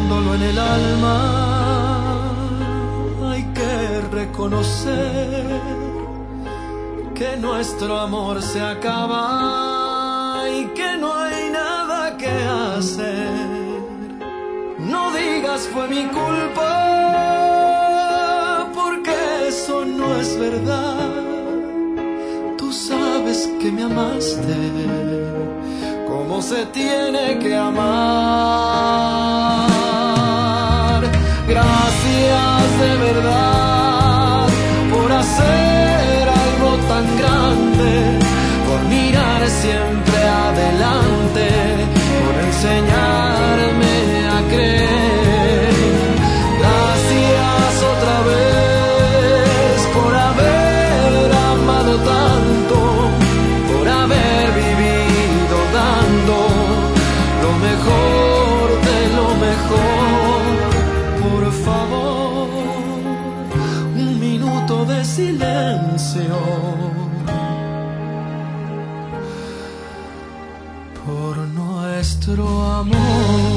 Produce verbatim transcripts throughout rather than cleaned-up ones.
Sintiéndolo en el alma, hay que reconocer que nuestro amor se acaba y que no hay nada que hacer. No digas fue mi culpa, porque eso no es verdad. Tú sabes que me amaste como se tiene que amar. Gracias de verdad por hacer algo tan grande, por mirar siempre adelante, por enseñarme a creer. Gracias otra vez por haber amado tanto, por haber vivido dando lo mejor de lo mejor. Por favor, un minuto de silencio por nuestro amor.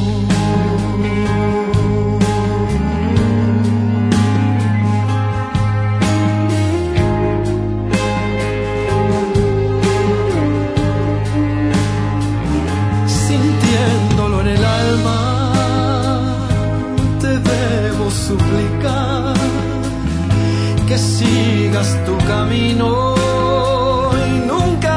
Sintiéndolo en el alma, te debo suplicar que sigas tu camino y nunca